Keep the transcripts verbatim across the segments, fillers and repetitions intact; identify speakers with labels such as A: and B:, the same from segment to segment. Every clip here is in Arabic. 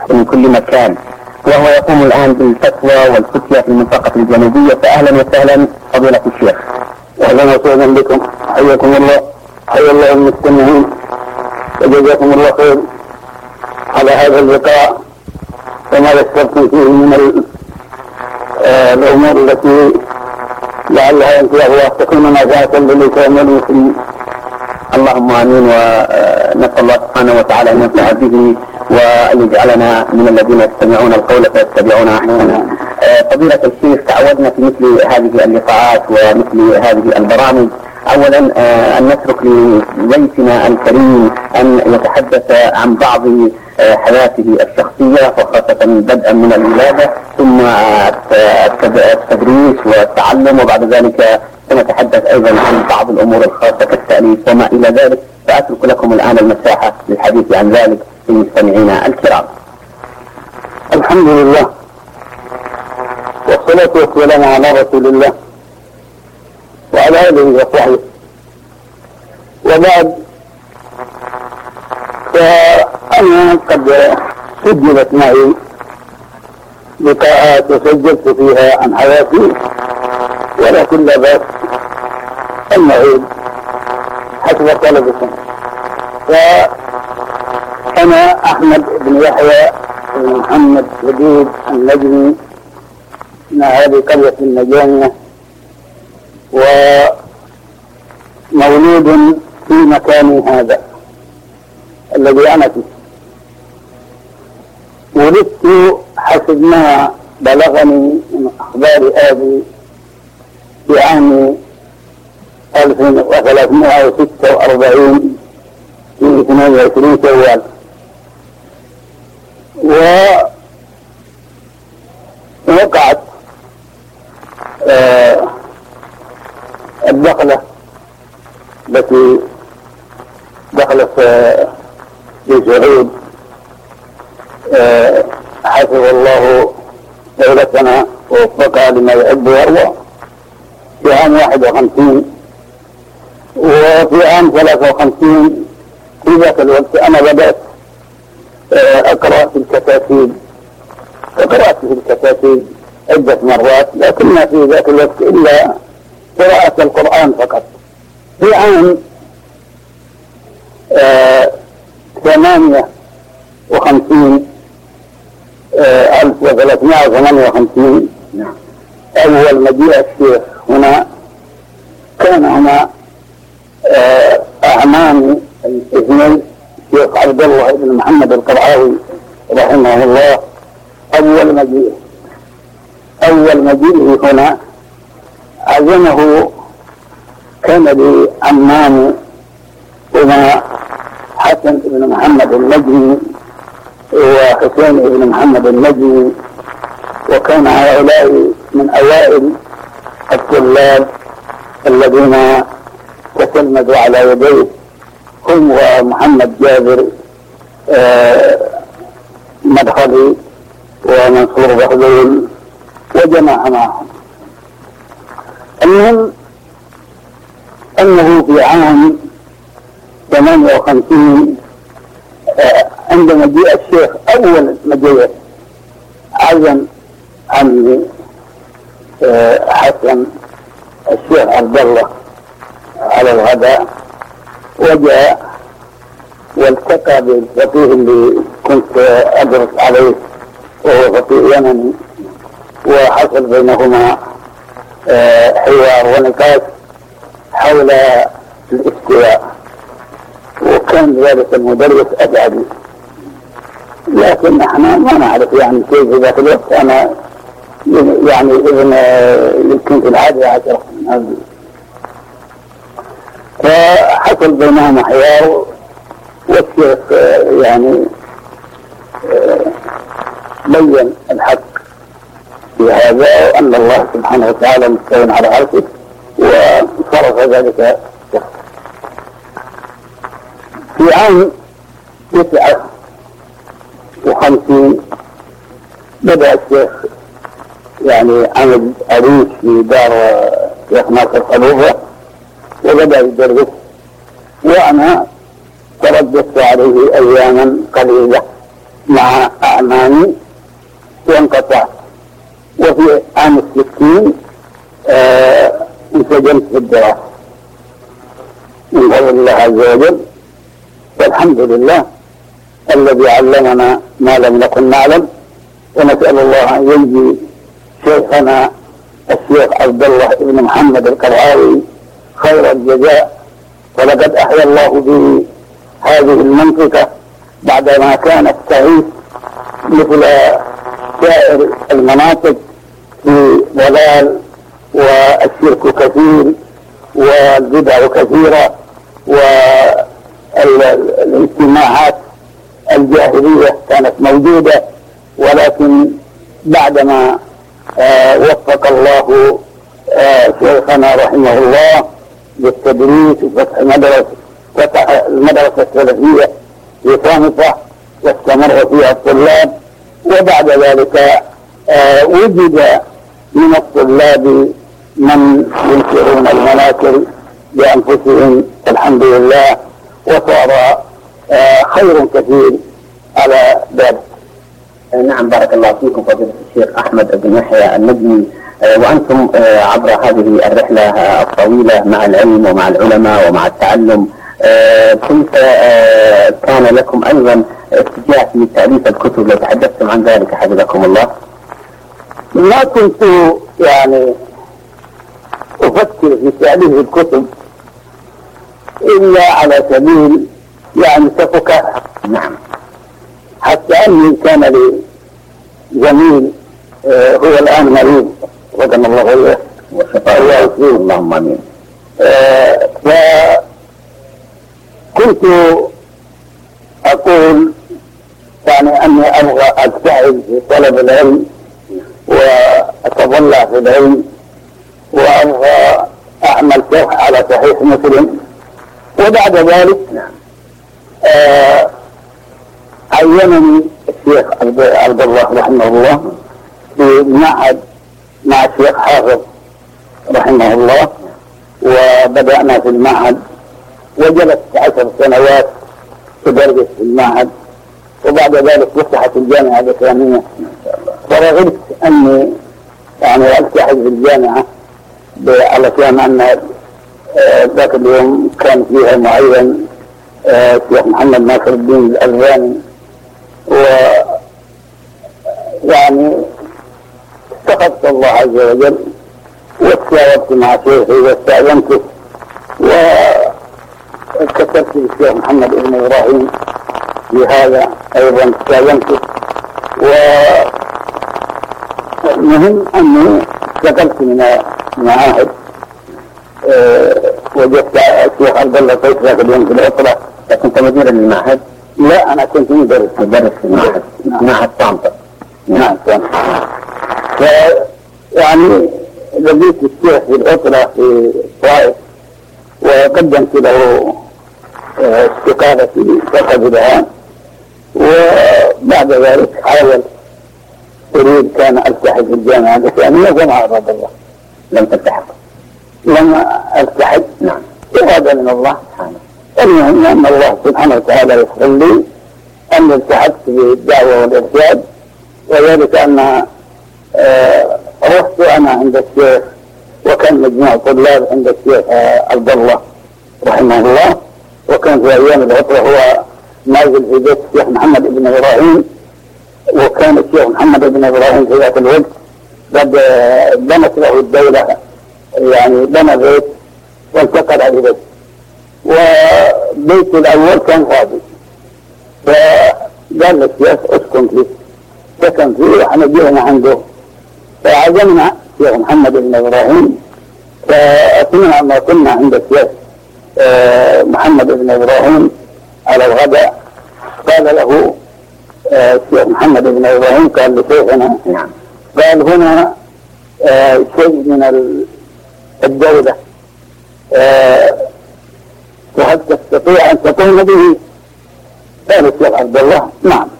A: من كل مكان، وهو يقوم الآن بالفتوى والفتية في المنطقة الجنوبية. فأهلا وسهلا فضيلة الشيخ.
B: أهلا وسهلا بكم، حياكم الله، حيا الله المستمعين، وجزاكم الله خير على هذا اللقاء وما ذكرتم فيه من الأمور التي لعلها إن شاء الله تكون نافعة للإسلام والمسلمين.
A: اللهم آمين. ونسأل الله سبحانه وتعالى أن ينفع به وأن يجعلنا من الذين يستمعون القول فيتبعون أحسنه. فضيلة الشيخ، تعودنا في مثل هذه اللقاءات ومثل هذه البرامج أولا أن نترك لضيفنا الكريم أن يتحدث عن بعض حياته الشخصية، وخاصة بدءا من الولادة ثم التدريس والتعلم، وبعد ذلك سنتحدث أيضا عن بعض الأمور الخاصة كالتأليف وما إلى ذلك. فأترك لكم الآن المساحة للحديث عن ذلك لمستمعينا الكرام.
B: الحمد لله والصلاة والسلام على رسول الله وعلى آله وصحبه، وبعد، فأنا قد سجلت معي لقاءات وسجلت فيها عن حياتي، ولكن لا بأس أن نعيد حسب طلبكم. فأنا أحمد بن يحيى بن محمد جديد النجمي من هذه قرية النجانية، ومولود في مكاني هذا الذي أنا فيه. ولدت حسب ما بلغني من أخبار أبي في عام ألف وثلاثمائة وستة وأربعين في اثنين وعشرين شوال، ووقعت آه الدخلة التي دخلت في سعود آه حفظ الله دولتنا ووفقها لما يحب ويرضى في عام واحد وخمسين. وفي عام ثلاثة وخمسين في ذاك الوقت أنا بدأت أقرأ في الكتاتيب، وقرأت في الكتاتيب عدة مرات، لكن ما في ذاك الوقت إلا قراءة القرآن فقط. في عام ثمانية وخمسين ألف وثلاثمائة وثمانية وخمسين أول مجيء الشيخ هنا، كان هنا أعمامي الاثنين الشيخ عبد الله بن محمد القرعاوي رحمه الله. أول مجيء أول مجيء هنا عزمه كان لعمام هما حسن بن محمد النجمي وحسين بن محمد النجمي، وكان هؤلاء من أوائل الطلاب الذين تسلموا على يديه، هم ومحمد جابر آه مدخلي ومنصور بخذول وجماعة معهم. المهم أنه في عام ثمانية وخمسين آه عندما جاء الشيخ أول مجيء عزم عمي آه حسن الشيخ عبد الله على الغداء، وجاء والتقى بالفقيه اللي كنت أدرس عليه وهو فقيه يمني، وحصل بينهما حوار ونقاش حول الاستواء، وكان ذلك المدرس أسعدي. لكن احنا ما نعرف يعني كيف في ذاك الوقت. أنا يعني ابن يمكن في العادة عشرة من هذه، فحصل بينهما حوار، والشيخ يعني بين الحق في هذا، وأن الله سبحانه وتعالى مستوى على عرشه، وصرف ذلك شخص. في عام تسعة وخمسين بدأ الشيخ يعني عمل عريس في دار شيخ ناصر خلوفة، وبدأ يدرس، وأنا ترددت عليه أياما قليلة مع أعمامي وانقطعت. وفي عام الستين آه انسجمت في الدراسة من فضل الله عز وجل، والحمد لله الذي علمنا ما لم نكن نعلم. ونسأل الله أن يجزي شيخنا الشيخ عبد الله بن محمد القرعاوي خير الجزاء، ولقد أحيا الله به هذه المنطقة بعدما كانت تعيش مثل سائر المناطق في ضلال والشرك كثير والبدع كثيرة والاجتماعات الجاهلية كانت موجودة. ولكن بعدما آه وفق الله آه شيخنا رحمه الله بالتدريس وفتح مدرسة فتح المدرسة السلفية في طنطا واستمر فيها الطلاب، وبعد ذلك آه وجد من الطلاب من ينشرون المناكر بأنفسهم الحمد لله، وصار آه خير كثير على ذلك.
A: نعم، بارك الله فيكم فضيلة الشيخ أحمد بن يحيى النجمي، وأنتم عبر هذه الرحلة الطويلة مع العلم ومع العلماء ومع التعلم، كيف كان لكم أيضا اتجاه في تأليف الكتب؟ لو تحدثتم عن ذلك حفظكم الله.
B: ما كنت يعني أفكر في تأليف الكتب إلا على سبيل يعني تفكها.
A: نعم.
B: حتى أني كان لي زميل آه هو الآن مريض رحمه الله إياه
A: وشفاه الله، اللهم آمين.
B: آه فكنت أقول يعني أني أبغى أجتهد في طلب العلم وأتضلع في العلم، وأبغى أعمل شرح على صحيح مسلم. وبعد ذلك آه عينني الشيخ عبد الله رحمه الله في معهد مع الشيخ حافظ رحمه الله، وبدأنا في المعهد وجلست عشر سنوات تدرس في المعهد، وبعد ذلك فتحت الجامعة الإسلامية. فرغبت أني يعني ألتحق بالجامعة علشان أن ذاك اليوم كان فيها معين الشيخ محمد ناصر الدين الألباني، ويعني استخدت الله عز وجل وتشاورت مع شيخي واستأذنته، وكتبت للشيخ محمد بن إبراهيم في هذا أيضا استأذنته. ومهم أني استقلت من المعاهد. أه وجدت الشيخ عبد الله طيب ذاك اليوم في الأسرة.
A: كنت مدير المعهد؟
B: لا، أنا كنت مدرس
A: مدرس في المعهد. معهد طنطا.
B: نعم طنطا. يعني لقيت الشيخ في الأسرة في طائف وقدمت له استقالتي فقبلها، وبعد ذلك حاول أريد كان ألتحق بالجامعة الإسلامية وما أراد الله.
A: لم تلتحق؟
B: لم ألتحق.
A: نعم.
B: إرادة من الله سبحانه. المهم أن الله سبحانه وتعالى يسر لي أن التحقت بالدعوة والإرشاد، وذلك أن آه رحت أنا عند الشيخ، وكان مجموعة طلاب عند الشيخ آه عبد الله رحمه الله، وكان في أيام العطرة هو نازل في بيت الشيخ محمد بن إبراهيم، وكان الشيخ محمد بن إبراهيم في ذات الوقت قد بنت له الدولة، يعني بنى بيت وانتقل على بيت، وبيت الأول كان فاضي، فقال للشيخ اسكن فيه، سكن فيه وحنا جينا عنده. فعزمنا الشيخ محمد بن إبراهيم، فأثناء ما كنا عند الشيخ محمد بن إبراهيم على الغداء قال له الشيخ محمد بن إبراهيم قال لشيخنا
A: نعم
B: قال هنا شيء من الدولة وهل تستطيع أن تقوم به؟ قال الشيخ عبد الله نعم.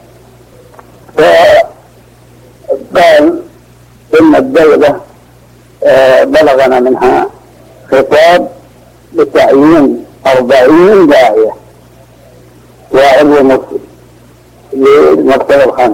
B: فقال إن الدولة بلغنا منها خطاب بتعيين أربعين داعية وعلو مسلم، للمرتبة الخامسة.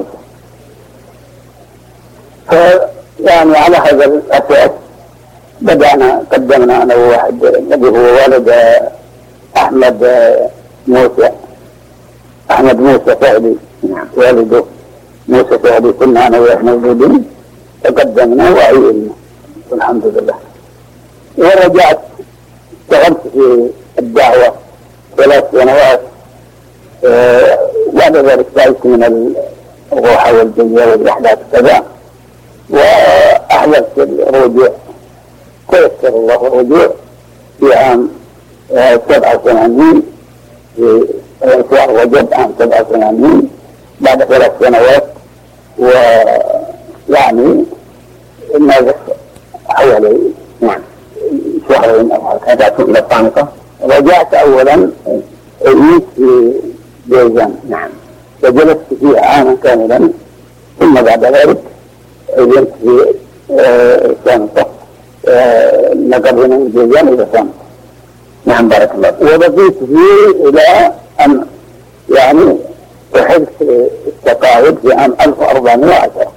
B: فيعني على هذا الأساس بدأنا قدمنا أنا وواحد الذي هو والد أحمد موسى أحمد موسى فهدي والده موسى فهدي، كنا أنا وإحنا موجودين فقدمنا وعينا والحمد لله. ورجعت اشتغلت في الدعوة ثلاث سنوات. أه بعد ذلك تعبت من الروحة والجية والإحداث كذا، وأحلفت الرجوع، تيسر الله الرجوع في عام سبعة وثمانين في شهر رجب عام سبعة وثمانين بعد ثلاث سنوات، ويعني ماذا حوالي نعم شهرين أو هكذا إلى الطانقة. رجعت أولا عيش في جيزان نعم، وجلست فيه عاما كاملا، ثم بعد ذلك عينت في طانقة نقلنا من جيزان إلى طانقة. نعم بارك الله. وبقيت فيه إلى أن يعني وحدت التقاعد في عام ألف وأربعمائة وعشرة.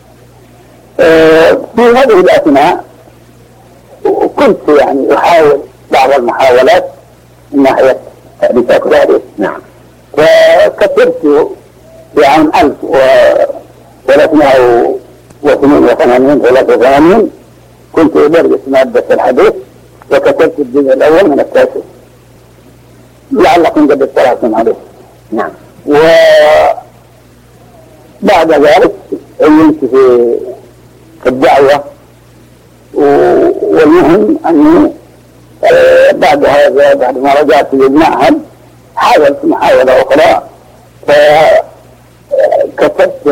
B: في هذه الأثناء كنت يعني أحاول بعض المحاولات من ناحية تأليفات ذلك نعم. فكتبت في عام ألف وثلاثمائة وثمانية وثمانين ثلاثة وثمانين كنت أدرس مادة الحديث، وكتبت الجزء الأول من التاسع لعلكم قد اطلعتم عليه نعم. وبعد ذلك عينت في الدعوة، والمهم أني بعد هذا بعد ما رجعت للمعهد حاولت محاولة أخرى، فكتبت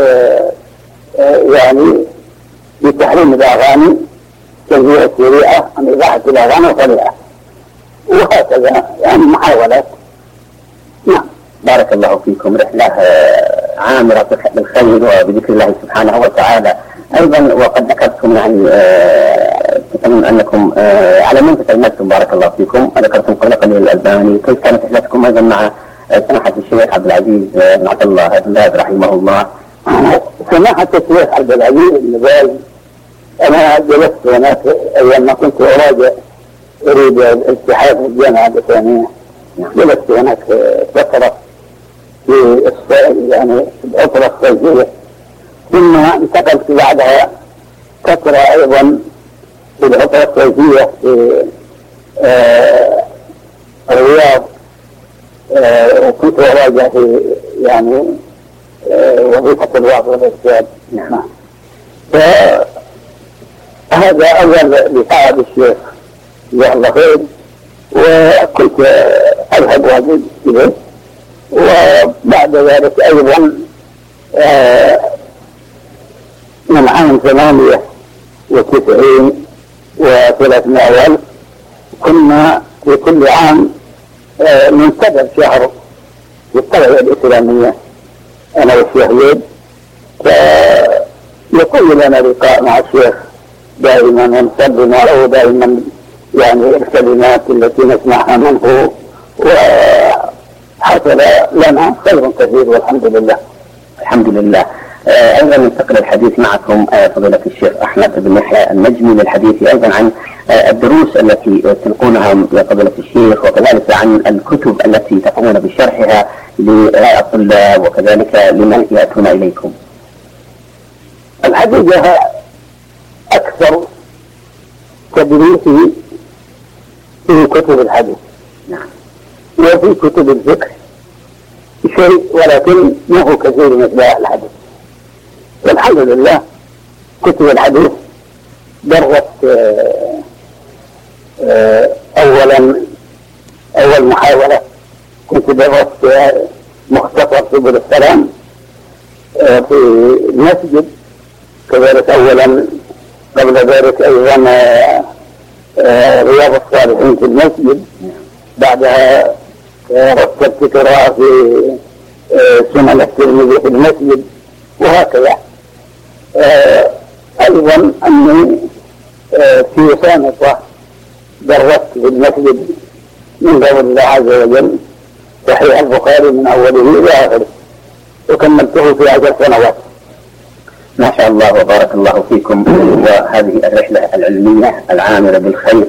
B: يعني بتحريم الأغاني تنزيل الشريعة عن إباحة الأغاني وطبيعة، وهكذا يعني محاولات نعم. بارك الله فيكم، رحلة عامرة بالخير وبذكر الله سبحانه وتعالى. أيضا وقد ذكرتم يعني تكلم أنكم على من تتلمذتم بارك الله فيكم، ذكرتم قبل قليل الألباني، كيف كانت رحلتكم أيضا مع سماحة الشيخ عبد العزيز بن عبد الله بن باز رحمه الله؟ سماحة الشيخ عبد العزيز بن باز أنا جلست هناك أيام ما كنت أراجع أريد الالتحاق بالجامعة الإسلامية، جلست هناك فترة في يعني العطلة الصيفية، ثم انتقلت بعدها فترة أيضا في العطلة الصيفية في آه الرياض، آه وكنت أراجع في يعني آه وظيفة الوعظ والإرشاد نعم. فهذا أول لقاء بالشيخ جزاه الله خير، وكنت أذهب واجد إليه. وبعد ذلك أيضا آه من عام ثمانية وتسعين وثلاثمائة ألف كنا في كل عام آه منتدب شهر في الطلبة الإسلامية أنا والشيخ زيد، فيكون لنا لقاء مع الشيخ دائما ونصلي معه دائما يعني الكلمات التي نسمعها منه، وحصل لنا خير كثير والحمد لله. الحمد لله. أيضا ننتقل الحديث معكم فضيلة الشيخ أحمد بن يحيى النجمي للحديث أيضا عن الدروس التي تلقونها يا فضيلة الشيخ، وكذلك عن الكتب التي تقومون بشرحها للطلاب وكذلك لمن يأتون إليكم. الحقيقة أكثر تدريسي في كتب الحديث نعم، وفي كتب الفقه شيء ولكن ما هو كثير مثل الحديث. والحمد لله كتب الحديث درست أولا أول محاولة كنت درست مختصر سبل السلام في المسجد، كذلك أولا قبل ذلك أيضا رياض الصالحين في المسجد، بعدها رتبت قراءة في سنن الترمذي في المسجد، وهكذا. أيضا أني في سانقة درست في المسجد من قول الله عز وجل صحيح البخاري من أوله إلى آخره، وكملته في عشر سنوات.
A: ما شاء الله وبارك الله فيكم. وهذه الرحلة العلمية العامرة بالخير.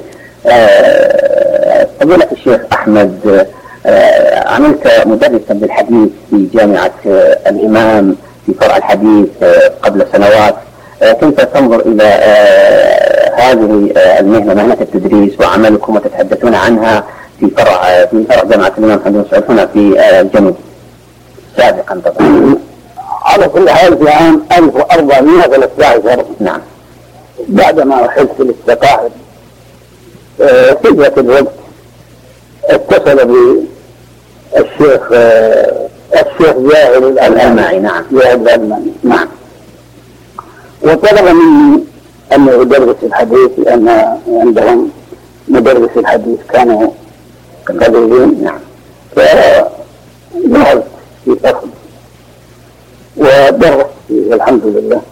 A: فضيلة الشيخ أحمد، عملت مدرسا بالحديث في جامعة الإمام في فرع الحديث قبل سنوات. كيف تنظر إلى هذه المهنة، مهنة التدريس وعملكم، وتتحدثون عنها في فرع في فرع جامعة الإمام محمد بن سعود هنا في الجنوب سابقا طبعا؟
B: على كل حال في عام ألف وأربعمائة وثلاثة عشر
A: نعم
B: بعدما رحلت للثقافة في ذات الوقت اتصل بي الشيخ الشيخ زاهر
A: الألماني. نعم
B: زاهر الألماني. نعم. وطلب مني أن أدرس الحديث لأن عندهم مدرس الحديث كانوا قليلين.
A: نعم.
B: فذهبت في فصل ودرست فيه الحمد لله.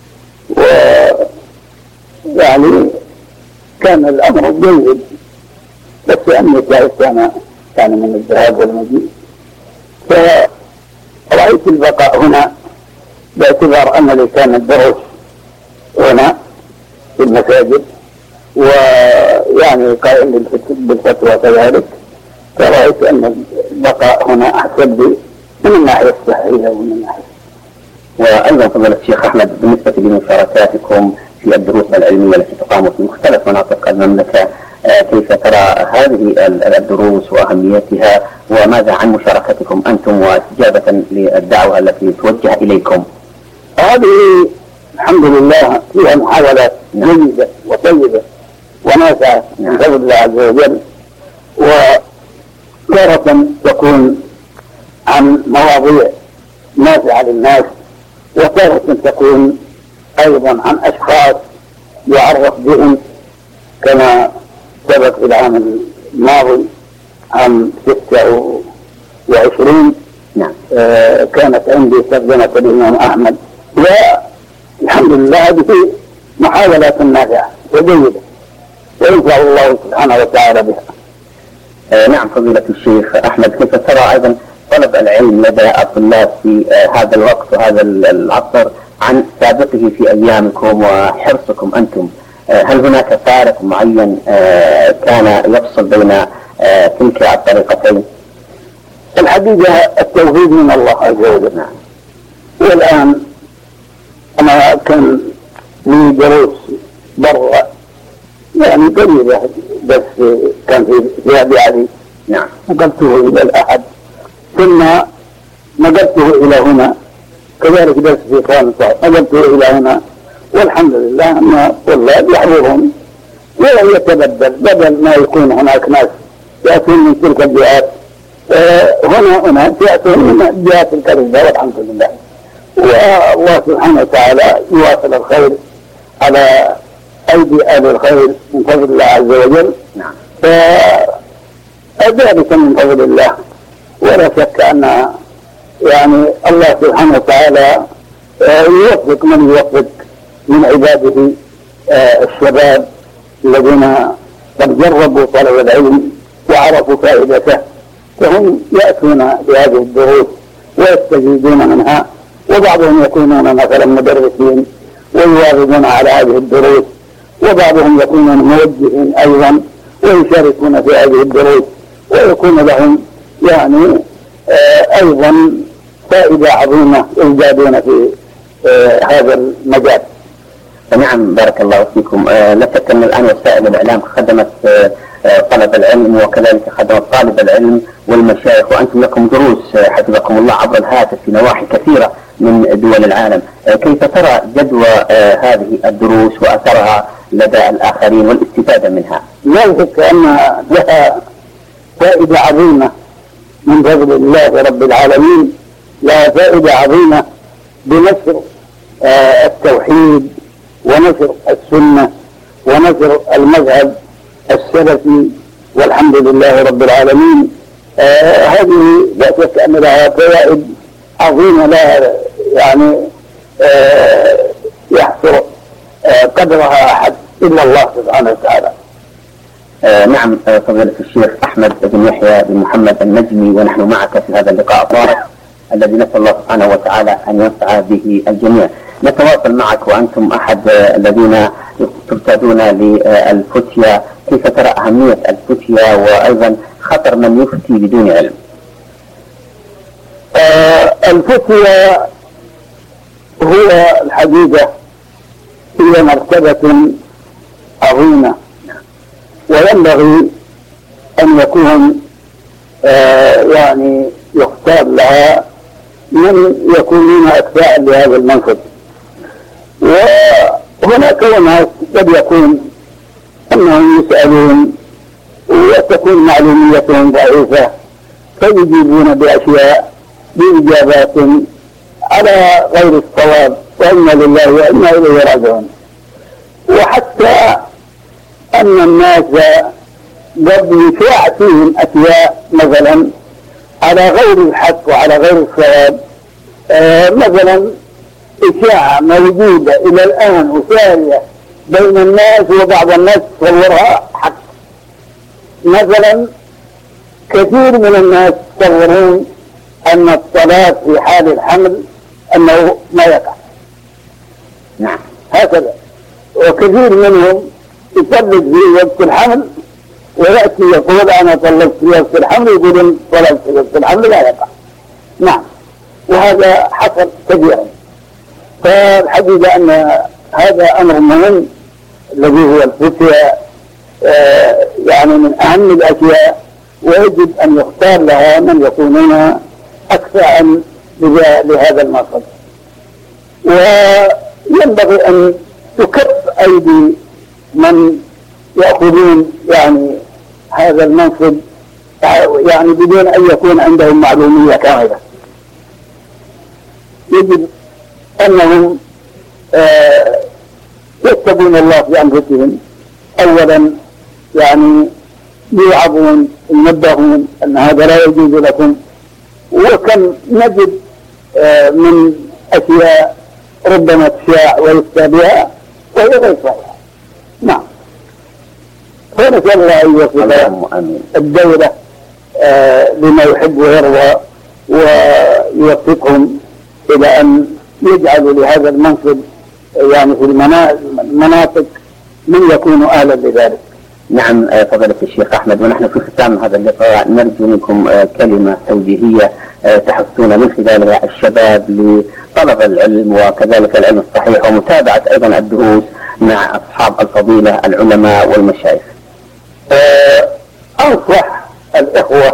B: ويعني كان الأمر جيد، بس أني تعبت أنا كان من الذهاب والمجيء، فرأيت البقاء هنا باعتبار أن لي كان الدرس هنا في المساجد ويعني قائم بالفتوى كذلك، فرأيت أن البقاء هنا أحسن لي من الناحية الصحية ومن الناحية.
A: وأيضا فضيلة الشيخ أحمد، بالنسبة لمشاركاتكم في الدروس العلمية التي تقام في مختلف مناطق المملكة، كيف ترى هذه الدروس وأهميتها، وماذا عن مشاركتكم أنتم واستجابة للدعوة التي توجه إليكم؟
B: هذه الحمد لله فيها محاولات جيدة وطيبة ونافعة من فضل الله عز وجل، وتارة تكون عن مواضيع نافعة للناس، وتارة تكون أيضا عن أشخاص يعرف بهم، كما ثبت في العام الماضي عام ستة وعشرين.
A: نعم.
B: آه كانت عندي ترجمة الإمام أحمد، والحمد لله هذه محاولات نافعة وجيدة وينفع الله سبحانه وتعالى بها.
A: آه نعم فضيلة الشيخ أحمد، كيف ترى أيضا طلب العلم لدى الطلاب في آه هذا الوقت وهذا العصر عن سابقه في أيامكم وحرصكم أنتم؟ آه هل هناك فارق معين آه كان يفصل بين آه تلك الطريقتين؟
B: الحقيقة التوفيق من الله عز وجل.
A: نعم.
B: والآن أنا كان لي دروس برا يعني قريبة، بس كان في زيادة علي.
A: نعم.
B: نقلته إلى الأحد ثم نقلته إلى هنا، كذلك درس في خامسة نقلته إلى هنا، والحمد لله أن الطلاب يحضرون ولا يتبدل، بدل ما يكون هناك ناس يأتون من تلك الجهات هنا هنا يأتون من الجهات القريبة والحمد لله. والله سبحانه وتعالى يواصل الخير على أيدي أهل الخير من فضل الله عز وجل.
A: نعم.
B: فذلك من فضل الله، ولا شك أن يعني الله سبحانه وتعالى يوفق من يوفق من عباده الشباب الذين قد جربوا طلب العلم وعرفوا فائدته، فهم يأتون بهذه الدروس ويستفيدون منها، وبعضهم يكونون مثلا مدرسين ويواظبون على هذه الدروس، وبعضهم يكونون موجهين أيضا ويشاركون في هذه الدروس، ويكون لهم يعني أيضا فائدة عظيمة يزدادون في هذا المجال.
A: نعم بارك الله فيكم. لا شك أن الآن وسائل الإعلام خدمت طلب العلم وكذلك خدمت طالب العلم والمشايخ، وأنتم لكم دروس حفظكم الله عبر الهاتف في نواحي كثيرة من دول العالم. كيف ترى جدوى هذه الدروس وأثرها لدى الآخرين والاستفادة منها؟
B: لا شك أن لها فائدة عظيمة من فضل الله رب العالمين، لها فائدة عظيمة بنشر التوحيد ونشر السنة ونشر المذهب السلفي، والحمد لله رب العالمين. آه هذه لا شك أن لها فوائد عظيمة لا يعني آه يحصر آه قدرها أحد إلا الله سبحانه وتعالى.
A: آه نعم فضيلة الشيخ أحمد بن يحيى بن محمد النجمي، ونحن معك في هذا اللقاء الطارئ. الذي نسأل الله سبحانه وتعالى أن ينفع به الجميع. نتواصل معك وأنتم أحد الذين ترتادون للفتية، كيف ترى أهمية الفتية وأيضا خطر من يفتي بدون علم؟
B: آه الفتية هو الحقيقة هي مرتبة عظيمة، وينبغي أن يكون آه يعني يختار لها من يكونون أكفاء لهذا المنصب. وهناك ناس قد يكون أنهم يسألون وتكون معلوميتهم ضعيفة فيجيبون بأشياء بإجابات على غير الصواب، وإنا لله وإنا إليه راجعون. وحتى أن الناس قد يشاع فيهم أشياء مثلا على غير الحق وعلى غير الصواب. آه مثلا إشاعة موجودة إلى الآن وسارية بين الناس وبعض الناس تصورها حق. مثلا كثير من الناس يتصورون أن الطلاق في حال الحمل أنه ما يقع.
A: نعم
B: هكذا. وكثير منهم يطلق في وقت الحمل ويأتي يقول أنا طلقت في وقت الحمل، يقولون طلقت في وقت الحمل لا يقع. نعم، وهذا حصل كثيرا. فالحقيقة أن هذا أمر مهم الذي هو الفتية، آه يعني من أهم الأشياء، ويجب أن يختار لها من يكونون أكفاء لهذا المقصد. وينبغي أن تكف أيدي من يأخذون يعني هذا المنصب يعني بدون أن يكون عندهم معلومية كاملة. يجب أنهم آه يتقون الله في أنفسهم أولا، يعني يوعظون ينبهون أن هذا لا يجوز لكم. وكم نجد آه من أشياء ربما تشاع ويفتى بها وهي غير صحيحة. نعم، فنسأل الله أن يوفق الدولة آه لما يحب ويرضى، ويوفقهم إلى أن يجعلوا لهذا المنصب يعني في المناطق من يكون أهلا لذلك.
A: نعم فضيلة الشيخ أحمد، ونحن في ختام هذا اللقاء نرجو منكم كلمة توجيهية تحثون من خلالها الشباب لطلب العلم وكذلك العلم الصحيح ومتابعة أيضا الدروس مع أصحاب الفضيلة العلماء والمشايخ.
B: أنصح الإخوة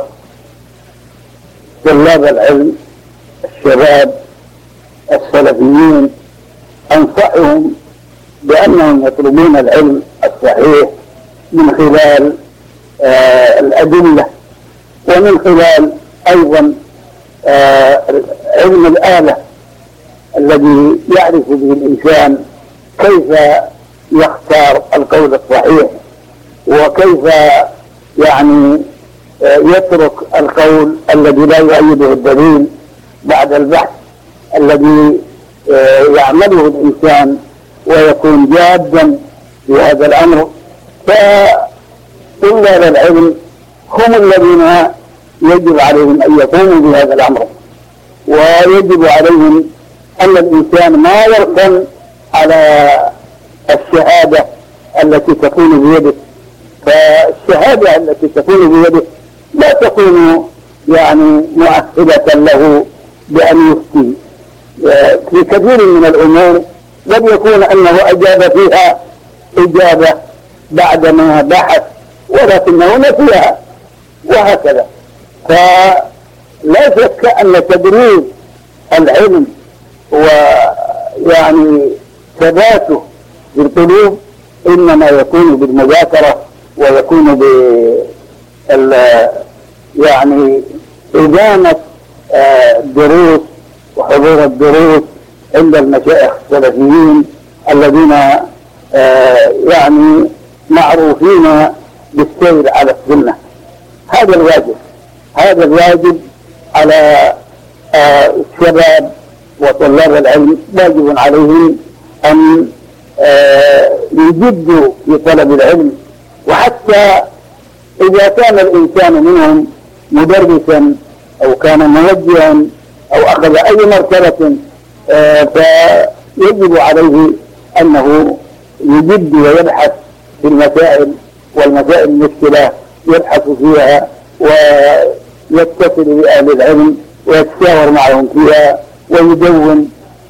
B: طلاب العلم الشباب السلفيين، أنصحهم بأنهم يطلبون العلم الصحيح من خلال آه الأدلة، ومن خلال أيضا آه علم الآلة الذي يعرف به الإنسان كيف يختار القول الصحيح، وكيف يعني آه يترك القول الذي لا يؤيده الدليل بعد البحث الذي آه يعمله الإنسان ويكون جادا في هذا الأمر. فطلاب العلم هم الذين يجب عليهم أن يقوموا بهذا الأمر، ويجب عليهم أن الإنسان ما يركن على الشهادة التي تكون بيده. فالشهادة التي تكون بيده لا تكون يعني مؤهلة له بأن يفتي في كثير من الأمور، قد يكون أنه أجاب فيها إجابة بعدما بحث ولكنه نسيها، وهكذا. فلا شك أن تدريب العلم ويعني ثباته في القلوب إنما يكون بالمذاكرة، ويكون بال يعني إدامة الدروس وحضور الدروس عند المشايخ السلفيين الذين آه يعني معروفين بالسير على السنة. هذا الواجب، هذا الواجب على آه الشباب وطلاب العلم، واجب عليهم أن آه يجدوا في طلب العلم. وحتى إذا كان الإنسان منهم مدرسا أو كان موجها أو أخذ أي مرتبة فيجب عليه أنه يجد ويبحث في المسائل، والمسائل المشكلة يبحث فيها ويتصل بأهل العلم ويتشاور معهم فيها ويدون. ف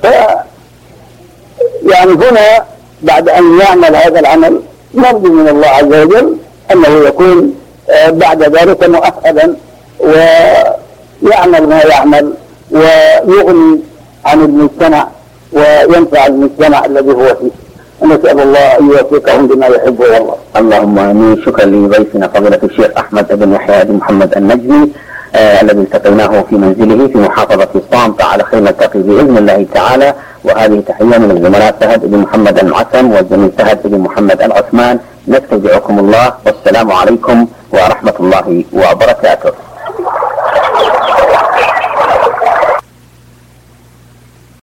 B: يعني هنا بعد أن يعمل هذا العمل نرجو من الله عز وجل أنه يكون بعد ذلك مؤهلا ويعمل ما يعمل ويغني عن المجتمع وينفع المجتمع الذي هو فيه. نسأل الله أن يوفقهم بما يحب ويرضى.
A: اللهم آمين. شكرا لضيفنا فضيلة الشيخ أحمد بن يحيى بن محمد النجمي آه الذي التقيناه في منزله في محافظة صامت. على خير نلتقي بإذن الله تعالى. وهذه تحية من الزملاء فهد بن محمد العسم والزميل فهد بن محمد العثمان. نستودعكم الله والسلام عليكم ورحمة الله وبركاته.